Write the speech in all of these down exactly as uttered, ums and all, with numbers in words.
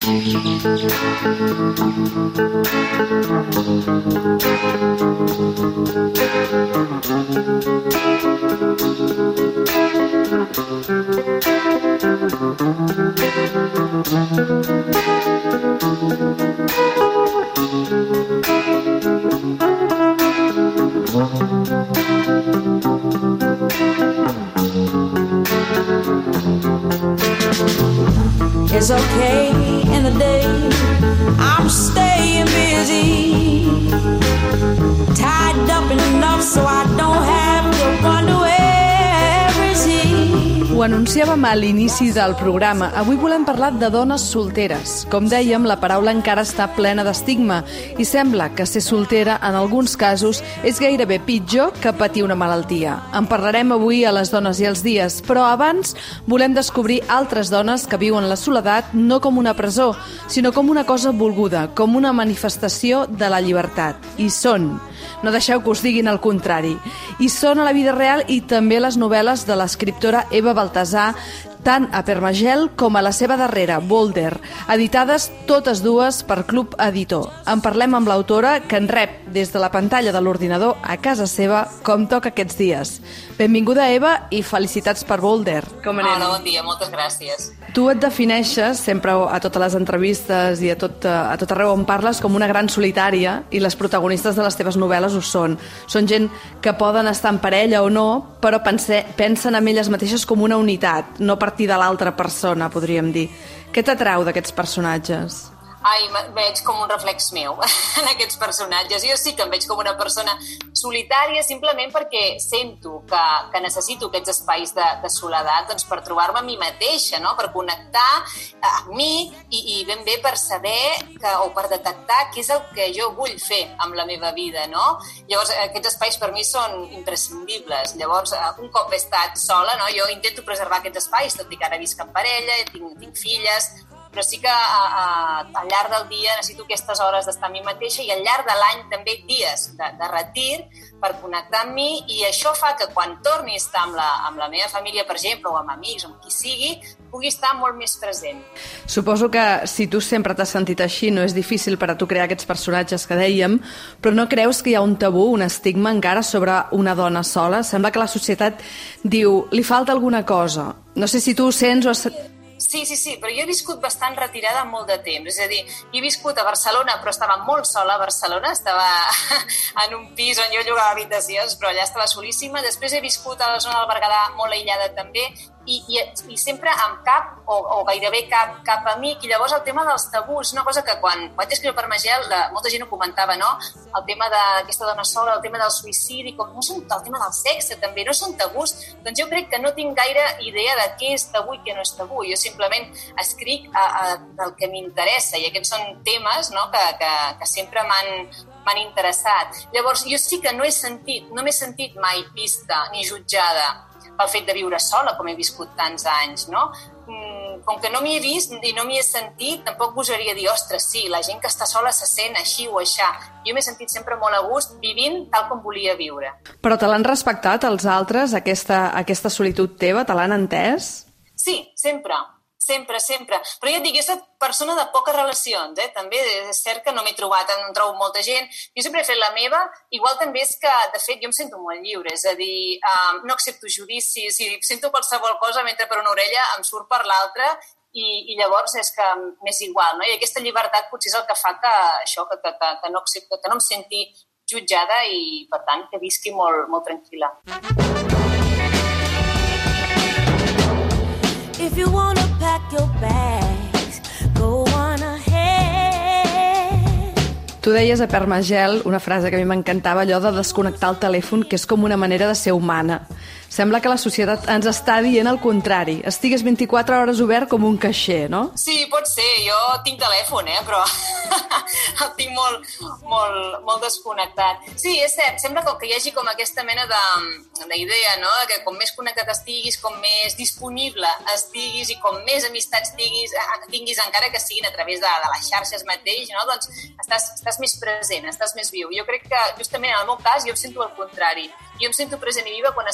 It's okay in the day, I'm staying busy, tied up enough so I don't have to wonder where is he. Ho anunciàvem a l'inici del programa. Avui volem parlar de dones solteres. Com dèiem, la paraula encara està plena d'estigma i sembla que ser soltera, en alguns casos, és gairebé pitjor que patir una malaltia. En parlarem avui a Les dones i els dies, però abans volem descobrir altres dones que viuen la soledat no com una presó, sinó com una cosa volguda, com una manifestació de la llibertat. I són. No deixeu que us diguin el contrari. I són a la vida real i també a les novel·les de l'escriptora Eva Baltasar, tant a Permagel com a la seva darrera, Boulder, editades totes dues per Club Editor. En parlem amb l'autora, que en rep des de la pantalla de l'ordinador a casa seva, com toca aquests dies. Benvinguda, Eva, i felicitats per Boulder. Com anem? Hola, bon dia, moltes gràcies. Tu et defineixes, sempre a totes les entrevistes i a tot, a tot arreu on parles, com una gran solitària, i les protagonistes de les teves novel·les ho són. Són gent que poden estar en parella o no, però pense, pensen en elles mateixes com una unitat, no partir de l'altra persona, podríem dir. Què t'atrau d'aquests personatges? Ai, veig com un reflex meu en aquests personatges. Jo sí que em veig com una persona solitària simplement perquè sento que, que necessito aquests espais de, de soledat doncs, per trobar-me a mi mateixa, no? Per connectar amb mi i, i ben bé per saber que, o per detectar què és el que jo vull fer amb la meva vida, no? Llavors, aquests espais per mi són imprescindibles. Llavors, un cop he estat sola, no? Jo intento preservar aquests espais, tot i que ara visc en parella, tinc, tinc filles, però sí que a, a, al llarg del dia necessito aquestes hores d'estar amb mi mateixa i al llarg de l'any també dies de, de retir per connectar amb mi, i això fa que quan torni a estar amb la, amb la meva família, per exemple, o amb amics, o amb qui sigui, pugui estar molt més present. Suposo que si tu sempre t'has sentit així, no és difícil per a tu crear aquests personatges que dèiem, però no creus que hi ha un tabú, un estigma encara sobre una dona sola? Sembla que la societat diu, li falta alguna cosa. No sé si tu ho sents o... Sí, sí, sí, però jo he viscut bastant retirada molt de temps. És a dir, jo he viscut a Barcelona, però estava molt sola a Barcelona. Estava en un pis on jo llogava habitacions, però allà estava solíssima. Després he viscut a la zona del Berguedà molt aïllada també, i, i, i sempre amb cap, o, o gairebé cap, cap amic. I llavors el tema dels tabús, una cosa que quan vaig escriure per Magel, la, molta gent ho comentava, no? El tema d'aquesta dona sola, el tema del suïcidi, com no són, el tema del sexe també, no són tabús. Doncs jo crec que no tinc gaire idea de què és tabú i què no és tabú. Jo simplement escric a, a, del que m'interessa, i aquests són temes, no? que, que, que sempre m'han m'han interessat. Llavors, jo sí que no he sentit, no m'he sentit mai vista ni jutjada pel fet de viure sola, com he viscut tants anys, no? Com que no m'hi he vist i no m'hi he sentit, tampoc gosaria dir, ostres, sí, la gent que està sola se sent així o aixà. Jo m'he sentit sempre molt a gust vivint tal com volia viure. Però te l'han respectat els altres, aquesta, aquesta solitud teva? Te l'han entès? Sí, sempre. Sempre, sempre. Però ja et dic, jo soc persona de poques relacions, eh? També és cert que no m'he trobat, no em trobo molta gent. Jo sempre he fet la meva. Igual també és que, de fet, jo em sento molt lliure. És a dir, um, no accepto judicis. Si sento qualsevol cosa, mentre per una orella em surt per l'altra, i, i llavors és que m'és igual, no? I aquesta llibertat potser és el que fa que això, que, que, que, no, accepto, que no em senti jutjada i, per tant, que visqui molt, molt tranquil·la. If you wanna pack your bags, go on ahead. Tu deies a Permagel una frase que a mi m'encantava, allò de desconnectar el telèfon, que és com una manera de ser humana. Sembla que la societat ens està dient el contrari. Estigues vint-i-quatre hores obert com un caixer, no? Sí, pot ser. Jo tinc telèfon, eh? Però el tinc molt, molt, molt desconnectat. Sí, és cert. Sembla que hi hagi com aquesta mena d'idea, no? Que com més connectat estiguis, com més disponible estiguis i com més amistats tinguis, tinguis encara que siguin a través de, de les xarxes mateix, no? Doncs estàs, estàs més present, estàs més viu. Jo crec que, justament en el meu cas, jo em sento al contrari. Jo em sento present i viva quan estic sola.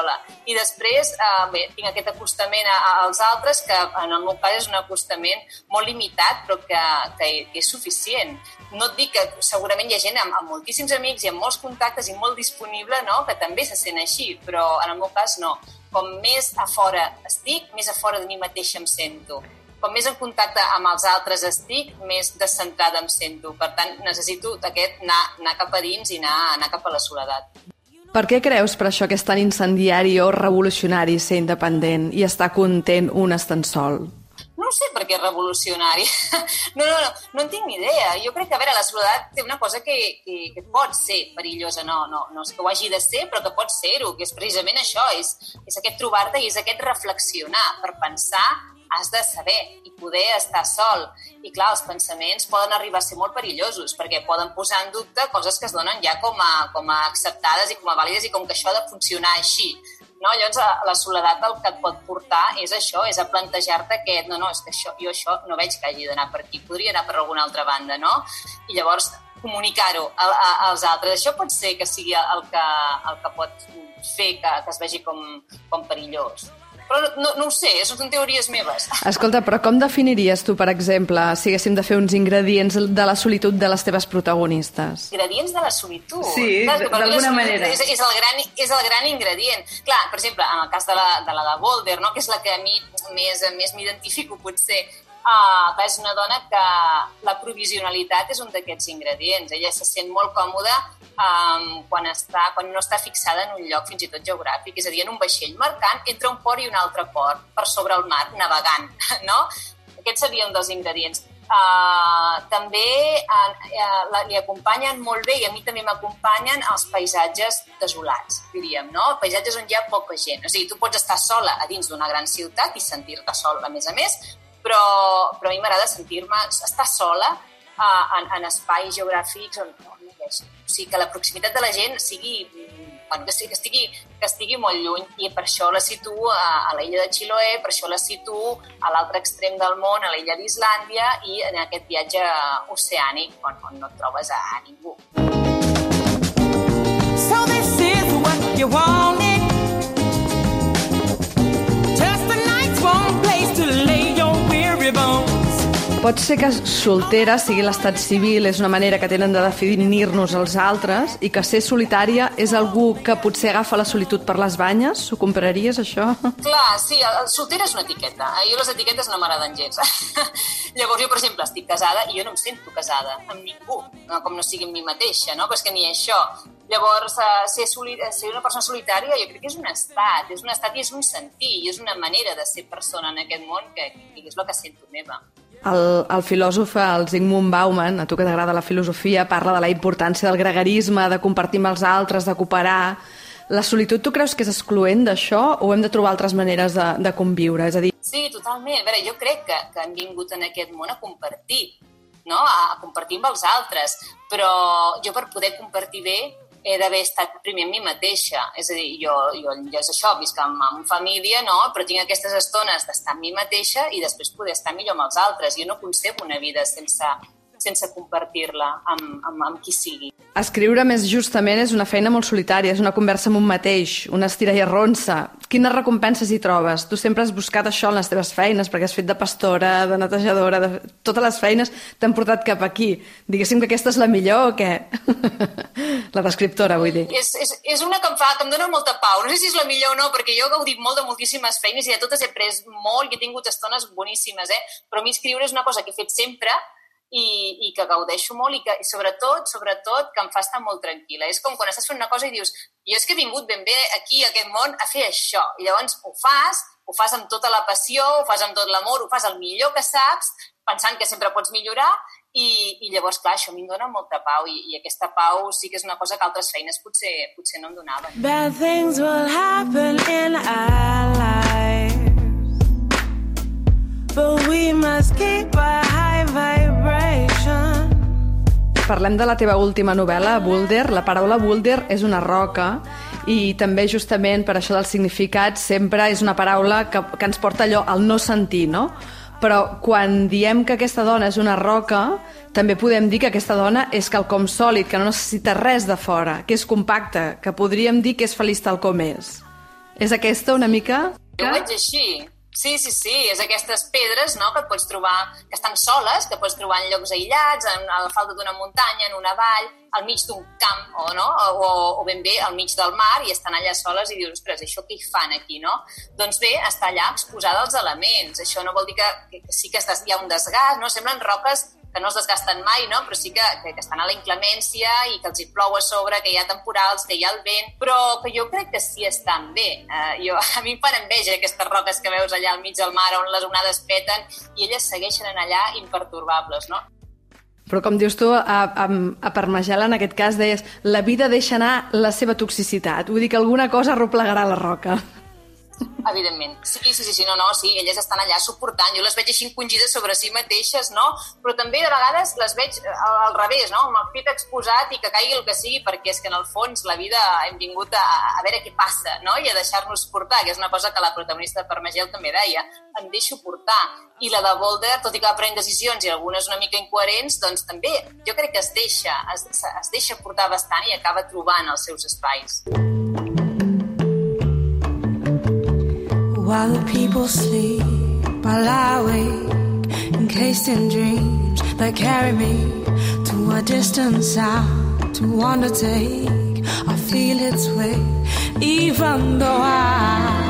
sola. I després, eh, bé, tinc aquest acostament a, als altres, que en el meu cas és un acostament molt limitat, però que, que, que és suficient. No et dic que segurament hi ha gent amb, amb moltíssims amics i amb molts contactes i molt disponible, no?, que també se sent així, però en el meu cas no. Com més a fora estic, més a fora de mi mateixa em sento. Com més en contacte amb els altres estic, més descentrada em sento. Per tant, necessito aquest anar, anar cap a dins i anar, anar cap a la soledat. Per què creus per això que és tan incendiari o revolucionari ser independent i estar content un estant sol? No sé per què és revolucionari. No, no, no, no en tinc ni idea. Jo crec que, a veure, la soledat té una cosa que, que, que pot ser perillosa. No, no, no és que ho hagi de ser, però que pot ser-ho, que és precisament això. És, és aquest trobar-te i és aquest reflexionar per pensar. Has de saber i poder estar sol. I clar, els pensaments poden arribar a ser molt perillosos perquè poden posar en dubte coses que es donen ja com a, com a acceptades i com a vàlides i com que això ha de funcionar així. No? Llavors, la soledat el que et pot portar és això, és a plantejar-te que no, no, és que això, jo això no veig que hagi d'anar per aquí, podria anar per alguna altra banda, no? I llavors comunicar-ho als altres. Això pot ser que sigui el que, el que pot fer que, que es vegi com, com perillós. Però no, no ho sé, són teories meves. Escolta, però com definiries tu, per exemple, si haguéssim de fer uns ingredients de la solitud de les teves protagonistes? Ingredients de la solitud? Sí, d'alguna manera. És, és, el gran, és el gran ingredient. Clar, per exemple, en el cas de la de, la de Boulder, no?, que és la que a mi més, més m'identifico, potser, Uh, és una dona que la provisionalitat és un d'aquests ingredients. Ella se sent molt còmoda um, quan, està, quan no està fixada en un lloc fins i tot geogràfic, és a dir, en un vaixell mercant entre un port i un altre port, per sobre el mar, navegant, no? Aquest seria un dels ingredients. Uh, també uh, uh, li acompanyen molt bé, i a mi també m'acompanyen els paisatges desolats, diríem, no? Paisatges on hi ha poca gent. O sigui, tu pots estar sola a dins d'una gran ciutat i sentir-te sol, a més a més, però, però a mi m'agrada sentir-me, estar sola uh, en, en espais geogràfics on, on no hi ha gent. O sigui, que la proximitat de la gent sigui, bueno, que, estigui, que estigui molt lluny, i per això la situo a, a l'illa de Chiloé, per això la situo a l'altre extrem del món, a l'illa d'Islàndia, i en aquest viatge oceànic on, on no et trobes a, a ningú. So this is what you wanted. Just a nice warm place to lay your weary bones. Pot ser que soltera sigui l'estat civil, és una manera que tenen de definir-nos els altres, i que ser solitària és algú que potser agafa la solitud per les banyes? Ho compraries, això? Clar, sí, el soltera és una etiqueta. Jo les etiquetes no m'agraden gens. Llavors jo, per exemple, estic casada i jo no em sento casada amb ningú, no, com no sigui amb mi mateixa, no? Però és que ni això. Llavors, ser, soli- ser una persona solitària jo crec que és un estat, és un estat i és un sentir, i és una manera de ser persona en aquest món que, que és el que sento meva. El, el filòsof, el Zygmunt Bauman, a tu que t'agrada la filosofia, parla de la importància del gregarisme, de compartir amb els altres, de cooperar. La solitud, tu creus que és excloent d'això o hem de trobar altres maneres de, de conviure? És a dir... Sí, totalment. A veure, jo crec que, que hem vingut en aquest món a compartir, no? A, a compartir amb els altres, però jo per poder compartir bé he d'haver estat primer amb mi mateixa. És a dir, jo, jo ja és això, visc amb, amb família, no? Però tinc aquestes estones d'estar amb mi mateixa i després poder estar millor amb els altres. Jo no concebo una vida sense, sense compartir-la amb, amb, amb qui sigui. Escriure, més justament, és una feina molt solitària, és una conversa amb un mateix, una estira i arronsa. Quines recompenses hi trobes? Tu sempre has buscat això en les teves feines, perquè has fet de pastora, de netejadora, de... totes les feines t'han portat cap aquí. Diguéssim que aquesta és la millor o què? La d'escriptora, vull dir. És, és, és una que em fa, que em dona molta pau. No sé si és la millor o no, perquè jo he gaudit molt de moltíssimes feines i de totes he après molt i he tingut estones boníssimes, eh? Però a mi escriure és una cosa que he fet sempre i, i que gaudeixo molt i que i sobretot, sobretot, que em fa estar molt tranquil·la. És com quan estàs fent una cosa i dius jo és que he vingut ben bé aquí, a aquest món, a fer això. I llavors ho fas, ho fas amb tota la passió, ho fas amb tot l'amor, ho fas el millor que saps, pensant que sempre pots millorar i, i llavors, clar, això a mi em dona molta pau i, i aquesta pau sí que és una cosa que altres feines potser, potser no em donaven. Bad things will happen in our lives, but we must keep a high vibration. Parlem de la teva última novel·la, Boulder. La paraula Boulder és una roca i també justament per això del significat sempre és una paraula que, que ens porta allò al no sentir, no? Però quan diem que aquesta dona és una roca, també podem dir que aquesta dona és quelcom sòlid, que no necessita res de fora, que és compacte, que podríem dir que és feliç tal com és. És aquesta una mica? Jo ho veig així. Sí, sí, sí, és aquestes pedres, no?, que et pots trobar, que estan soles, que pots trobar en llocs aïllats, en, a la falda d'una muntanya, en una vall, al mig d'un camp, o, no? o, o ben bé al mig del mar, i estan allà soles i dius, ostres, això què hi fan aquí, no? Doncs bé, està allà exposada als elements. Això no vol dir que, que, que sí que estàs, hi ha un desgast, no? Semblen roques que no es desgasten mai, no? Però sí que, que, que estan a la inclemència i que els hi plou a sobre, que hi ha temporals, que hi ha el vent, però que jo crec que sí estan bé. Uh, jo, a mi em fan enveja aquestes roques que veus allà al mig del mar on les onades peten i elles segueixen en allà impertorbables, no? Però com dius tu, a, a, a Parmagel en aquest cas deies la vida deixa anar la seva toxicitat, vull dir que alguna cosa arreplegarà la roca. Evidentment. Sí, sí, sí, sí, no, no, sí, elles estan allà suportant. Jo les veig així encongides sobre si mateixes, no? Però també de vegades les veig al, al revés, no? Amb el pit exposat i que caigui el que sigui, perquè és que en el fons la vida hem vingut a, a veure què passa, no? I a deixar-nos portar, que és una cosa que la protagonista de Parmagel també deia, em deixo portar. I la de Boulder, tot i que va prenent decisions i algunes una mica incoherents, doncs també jo crec que es deixa, es, es deixa portar bastant i acaba trobant els seus espais. While the people sleep, I lie awake, encased in dreams that carry me to a distant sound to undertake. I feel its weight, even though I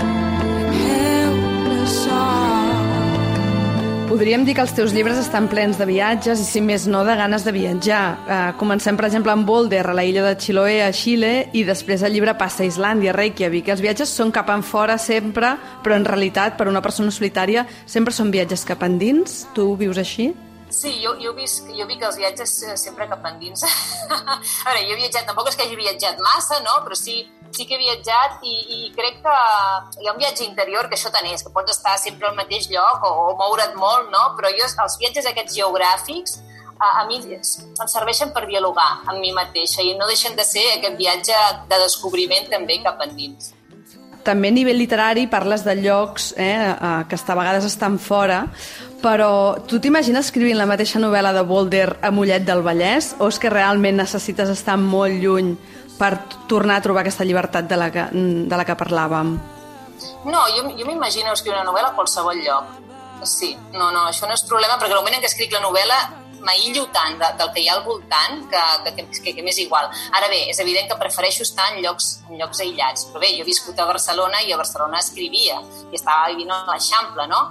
held the song. Podríem dir que els teus llibres estan plens de viatges i, si més no, de ganes de viatjar. Uh, comencem, per exemple, amb Boulder, a la illa de Chiloé, a Xile, i després el llibre passa a Islàndia, Reykjavik. Els viatges són cap enfora sempre, però en realitat, per una persona solitària, sempre són viatges cap endins. Tu ho vius així? Sí, jo, jo, visc, jo vic els viatges sempre cap endins. A veure, jo he viatjat, tampoc és que hagi viatjat massa, no? Però sí, sí que he viatjat i, i crec que hi ha un viatge interior que això tant és, que pots estar sempre al mateix lloc o, o moure't molt, no? Però jo, els viatges aquests geogràfics, a, a mi em serveixen per dialogar amb mi mateixa i no deixen de ser aquest viatge de descobriment també cap endins. També a nivell literari parles de llocs eh, que a vegades estan fora, però tu t'imagines escrivint la mateixa novel·la de Boulder a Mollet del Vallès o és que realment necessites estar molt lluny per tornar a trobar aquesta llibertat de la que, de la que parlàvem? No, jo, jo m'imagino escriure una novel·la a qualsevol lloc. Sí, no, no, això no és problema, perquè el moment en què escric la novel·la m'aïllo tant de, del que hi ha al voltant que, que, que, que m'és igual. Ara bé, és evident que prefereixo estar en llocs, en llocs aïllats, però bé, jo he viscut a Barcelona i a Barcelona escrivia i estava vivint a l'Eixample, no?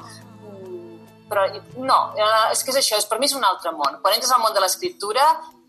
Però no, és que és això, és, per mi és un altre món. Quan entres al món de l'escriptura,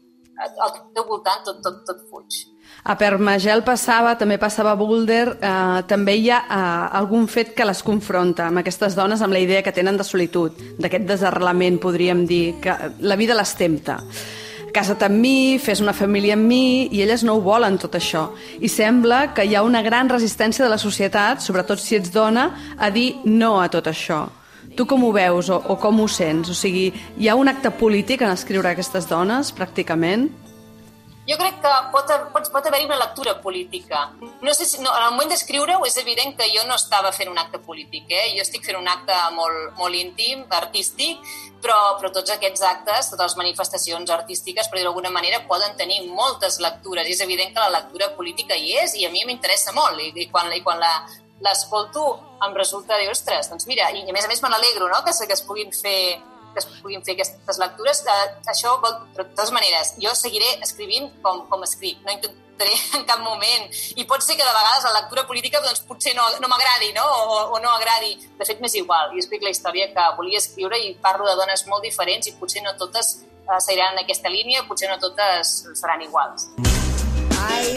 al teu voltant tot, tot, tot fuig. A Parmagel passava, també passava a Boulder, eh, també hi ha eh, algun fet que les confronta amb aquestes dones, amb la idea que tenen de solitud, d'aquest desarrelament, podríem dir, que la vida les tempta. Casa't amb mi, fes una família amb mi, i elles no ho volen, tot això. I sembla que hi ha una gran resistència de la societat, sobretot si ets dona, a dir no a tot això. Tu com ho veus o, o com ho sents? O sigui, hi ha un acte polític en escriure aquestes dones, pràcticament? Jo crec que pot, pot, pot haver-hi una lectura política. No sé si, no, en el moment d'escriure-ho és evident que jo no estava fent un acte polític, eh? Jo estic fent un acte molt, molt íntim, artístic, però, però tots aquests actes, totes les manifestacions artístiques, per dir-ho d'alguna manera, poden tenir moltes lectures. I és evident que la lectura política hi és i a mi m'interessa molt. I, i quan, i quan la, l'escolto em resulta dir, ostres, doncs mira, i a més a més me n'alegro, no?, que, que es puguin fer que es puguin fer aquestes lectures. Eh, això, vol, però de totes maneres, jo seguiré escrivint com, com escric, no intentaré en cap moment, i pot ser que de vegades la lectura política doncs, potser no, no m'agradi, no? O, o no agradi, de fet m'és igual, jo explico la història que volia escriure i parlo de dones molt diferents i potser no totes eh, seguiran en aquesta línia, potser no totes seran iguals. I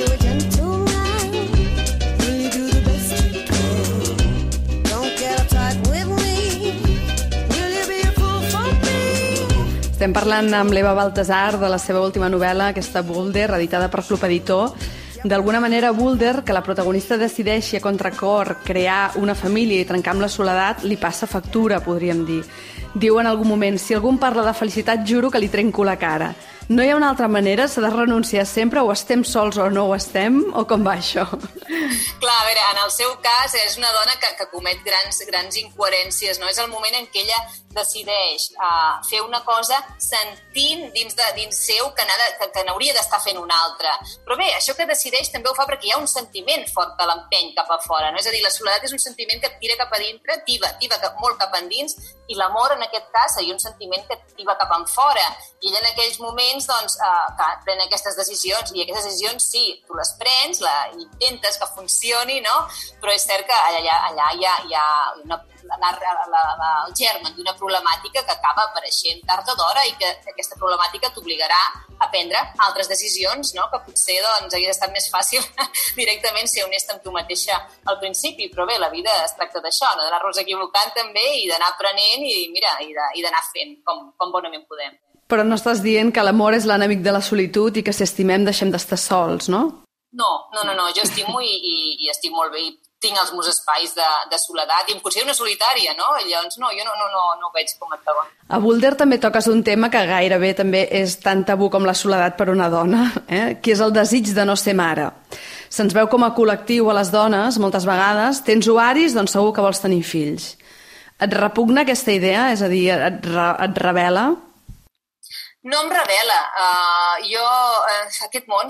Estem parlant amb l'Eva Baltasar de la seva última novel·la, aquesta Boulder, editada per Club Editor. D'alguna manera, Boulder, que la protagonista decideixi a contracor crear una família i trencar amb la soledat, li passa factura, podríem dir. Diu en algun moment, si algú em parla de felicitat, juro que li trenco la cara. No hi ha una altra manera? S'ha de renunciar sempre? O estem sols o no ho estem? O com va això? Clar, a veure, en el seu cas és una dona que, que comet grans, grans incoherències, no? És el moment en què ella decideix uh, fer una cosa sentint dins, de, dins seu que, de, que, que n'hauria d'estar fent una altra. Però bé, això que decideix també ho fa perquè hi ha un sentiment fort que l'empeny cap a fora, no? És a dir, la soledat és un sentiment que et tira cap a dintre, tiba, tiba cap, molt cap endins, i l'amor, en aquest cas, seria un sentiment que et tiba cap en fora. I ella en aquells moments, doncs, uh, que pren aquestes decisions, i aquestes decisions, sí, tu les prens, la, intentes que funcioni, no? Però és cert que allà, allà hi ha, hi ha una, la, la, la, el germen d'una problemàtica que acaba apareixent tard o d'hora i que aquesta problemàtica t'obligarà a prendre altres decisions, no? Que potser doncs, hagués estat més fàcil directament ser honesta amb tu mateixa al principi, però bé, la vida es tracta d'això, no? D'anar-nos equivocant també i d'anar aprenent i, mira, i d'anar fent com, com bonament podem. Però no estàs dient que l'amor és l'enemic de la solitud i que si estimem deixem d'estar sols, no? No, no, no, no. Jo estimo i, i, i estic molt bé i tinc els meus espais de, de soledat i em considero una solitària, no? Llavors, no, jo no, no, no, no ho veig com a tabú. A Boulder també toques un tema que gairebé també és tan tabú com la soledat per una dona, eh? Que és el desig de no ser mare. Se'ns veu com a col·lectiu a les dones, moltes vegades. Tens ovaris, doncs segur que vols tenir fills. Et repugna aquesta idea? És a dir, et, re, et revela? No em revela. Uh, jo, uh, aquest món,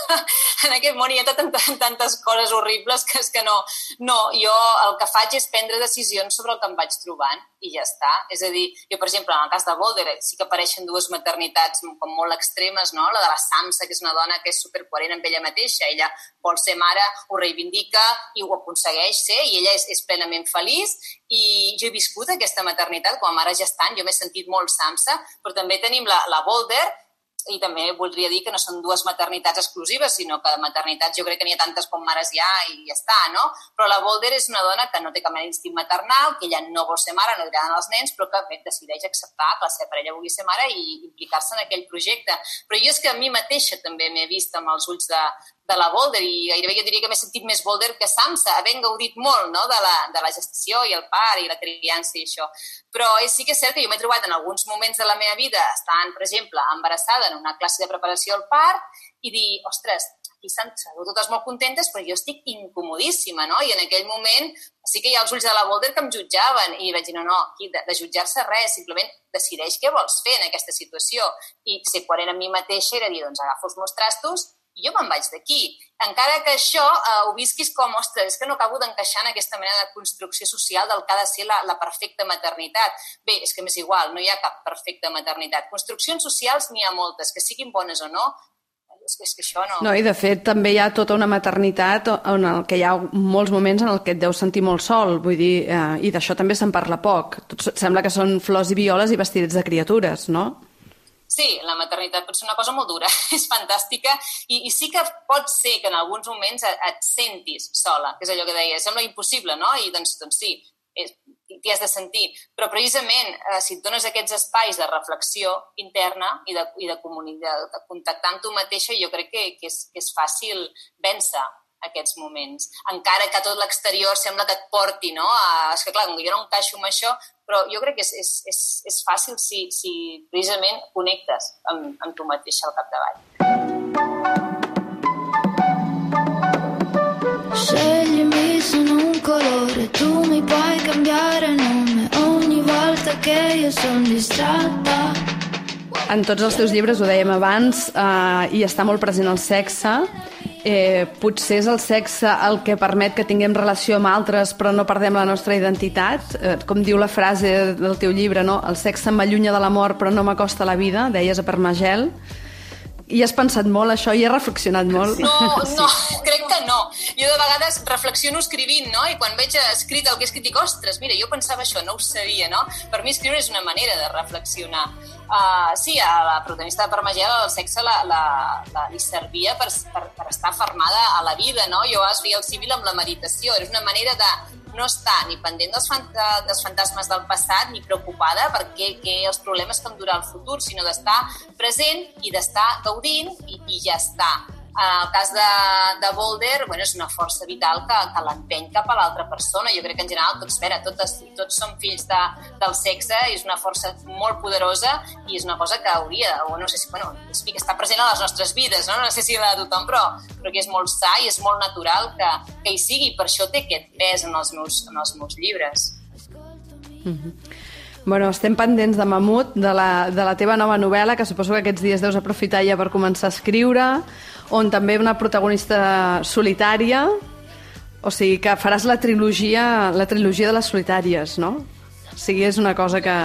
en aquest món hi ha tantes, tantes coses horribles que és que no, no, jo el que faig és prendre decisions sobre el que em vaig trobant i ja està. És a dir, jo, per exemple, en el cas de Boulder, sí que apareixen dues maternitats com molt extremes, no? La de la Samsa, que és una dona que és supercoherent amb ella mateixa. Ella vol ser mare, ho reivindica i ho aconsegueix ser, i ella és, és plenament feliç. I jo he viscut aquesta maternitat com a mare gestant, jo m'he sentit molt Samsa, però també tenim la, la Boulder, i també voldria dir que no són dues maternitats exclusives, sinó que maternitats jo crec que n'hi ha tantes com mares hi ha i ja està, no? Però la Boulder és una dona que no té cap mena d'instint maternal, que ella no vol ser mare, no li agraden els nens, però que bé, decideix acceptar que la seva parella vulgui ser mare i implicar-se en aquell projecte. Però jo és que a mi mateixa també m'he vist amb els ulls de, de la Boulder i gairebé jo diria que m'he sentit més Boulder que Samsa, havent gaudit molt, no? de, la, de la gestació i el part i la criança i això. Però sí que és cert que jo m'he trobat en alguns moments de la meva vida estant, per exemple, embarassada en una classe de preparació al part i dir, ostres, aquí estan totes molt contentes, però jo estic incomodíssima, no? I en aquell moment sí que hi ha els ulls de la Boulder que em jutjaven i vaig dir, no, no, aquí de, de jutjar-se res, simplement decideix què vols fer en aquesta situació. I ser coherent amb mi mateixa era dir, doncs agafo els meus trastos i jo me'n vaig d'aquí. Encara que això eh, ho visquis com, ostres, és que no acabo d'encaixar en aquesta mena de construcció social del que ha de ser la, la perfecta maternitat. Bé, és que m'és igual, no hi ha cap perfecta maternitat. Construccions socials n'hi ha moltes, que siguin bones o no, és que, és que això no... No, i de fet també hi ha tota una maternitat on el que hi ha molts moments en el que et deus sentir molt sol, vull dir, eh, i d'això també se'n parla poc. Tot sembla que són flors i violes i vestidets de criatures, no? Sí, la maternitat pot ser una cosa molt dura, és fantàstica i, i sí que pot ser que en alguns moments et, et sentis sola, que és allò que deia, sembla impossible, no? I doncs, doncs sí, t'hi has de sentir. Però precisament, eh, si et dones aquests espais de reflexió interna i de, i de, de, de contactar amb tu mateixa, jo crec que, que, és, que és fàcil vèncer aquests moments. Encara que tot l'exterior sembla que et porti, no? A, és que clar, jo no encaixo amb això, però jo crec que és, és, és, és fàcil si, si precisament connectes amb, amb tu mateixa al capdavall. Sceglimi, sono un colore, tu mi puoi cambiare nome ogni volta che io sono distratta. En tots els teus llibres, ho dèiem abans, eh, hi està molt present el sexe. Eh, potser és el sexe el que permet que tinguem relació amb altres però no perdem la nostra identitat, eh, com diu la frase del teu llibre, no? El sexe m'allunya de l'amor però no m'acosta la vida, deies a Permagel. I has pensat molt això i has reflexionat molt? No, no, crec que no. Jo de vegades reflexiono escrivint, no? I quan veig escrit el que he escrit dic, ostres, mira, jo pensava això, no ho sabia, no? Per mi escriure és una manera de reflexionar. Uh, sí, a la protagonista de Permagel el sexe la, la, la, li servia per, per, per estar fermada a la vida, no? Jo es feia el civil amb la meditació, era una manera de no estar ni pendent dels, fant dels fantasmes del passat ni preocupada per què, què els problemes que em durà el futur, sinó d'estar present i d'estar gaudint i, i ja està. En el cas de, de Boulder, bueno, és una força vital que, que l'empeny cap a l'altra persona. Jo crec que en general tots, espera, totes, tots som fills de, del sexe, és una força molt poderosa i és una cosa que hauria, o no sé si, bueno, que està present a les nostres vides, no? No sé si la de tothom, però, però que és molt sa i és molt natural que, que hi sigui. Per això té aquest pes en els meus, en els meus llibres. Mm-hmm. Bueno, estem pendents de Mamut, de la, de la teva nova novel·la, que suposo que aquests dies deus aprofitar ja per començar a escriure, on també una protagonista solitària, o sigui que faràs la trilogia, la trilogia de les solitàries, no? O sigui, és una cosa que...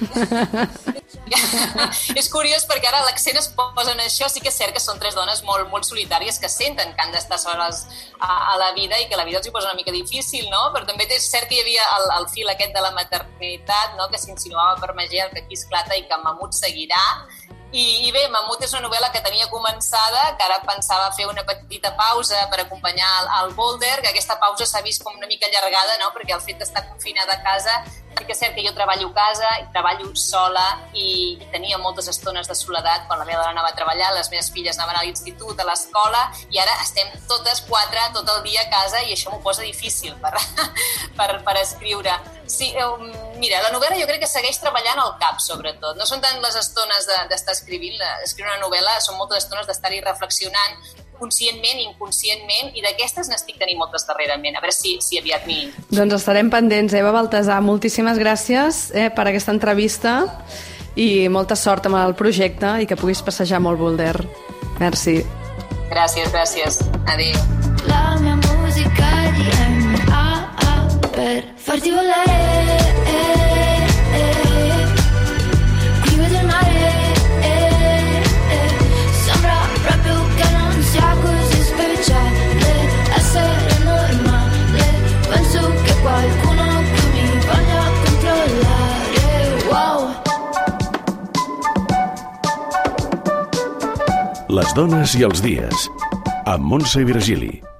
És curiós perquè ara l'accent es posa en això. Sí que és cert que són tres dones molt, molt solitàries que senten que han d'estar soles a, a la vida i que la vida els hi posa una mica difícil, no? Però també és cert que hi havia el, el fil aquest de la maternitat, no? Que s'insinuava per Magí, que aquí esclata i que Mamut seguirà. I, I bé, Mamut és una novel·la que tenia començada, que ara pensava fer una petita pausa per acompanyar el, el Boulder, que aquesta pausa s'ha vist com una mica allargada, no? Perquè el fet d'estar confinada a casa, sí que és cert que jo treballo a casa i treballo sola i tenia moltes estones de soledat quan la meva dona anava a treballar, les meves filles anaven a l'institut, a l'escola, i ara estem totes quatre tot el dia a casa i això m'ho posa difícil per, per, per escriure. Sí, eh, mira, la novel·la jo crec que segueix treballant al cap, sobretot. No són tant les estones d'estar de, escrivint, escriure una novel·la, són moltes estones d'estar-hi reflexionant conscientment, inconscientment, i d'aquestes n'estic tenint moltes darrerament. A veure si, si aviat m'hi... Doncs estarem pendents. Eva Baltasar, moltíssimes gràcies eh, per aquesta entrevista i molta sort amb el projecte i que puguis passejar molt Boulder. Merci. Gràcies, gràcies. Adéu. La mia musica di A A per farti volare eh, eh. Qui vedo il mare eh, eh. Sembra proprio che non sia così speciale essere normale. Penso che qualcuno che mi voglia controllare. Wow. Les dones i els dies amb Montse Virgili.